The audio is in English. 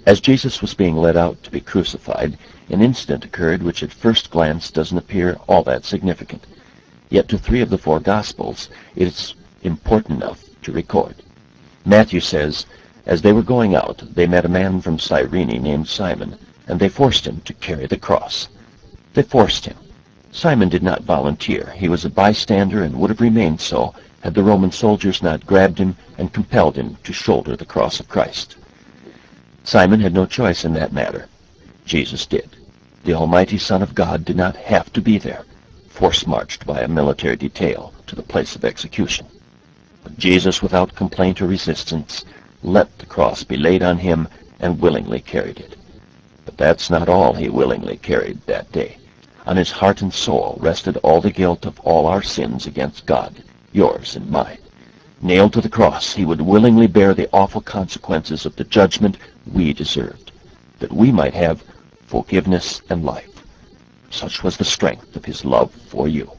As Jesus was being led out to be crucified, an incident occurred which at first glance doesn't appear all that significant. Yet to 3 of the 4 Gospels, it is important enough to record. Matthew says, "As they were going out, they met a man from Cyrene named Simon, and they forced him to carry the cross." They forced him. Simon did not volunteer. He was a bystander and would have remained so had the Roman soldiers not grabbed him and compelled him to shoulder the cross of Christ. Simon had no choice in that matter. Jesus did. The Almighty Son of God did not have to be there, force-marched by a military detail to the place of execution. But Jesus, without complaint or resistance, let the cross be laid on him and willingly carried it. But that's not all he willingly carried that day. On his heart and soul rested all the guilt of all our sins against God, yours and mine. Nailed to the cross, he would willingly bear the awful consequences of the judgment we deserved, that we might have forgiveness and life. Such was the strength of his love for you.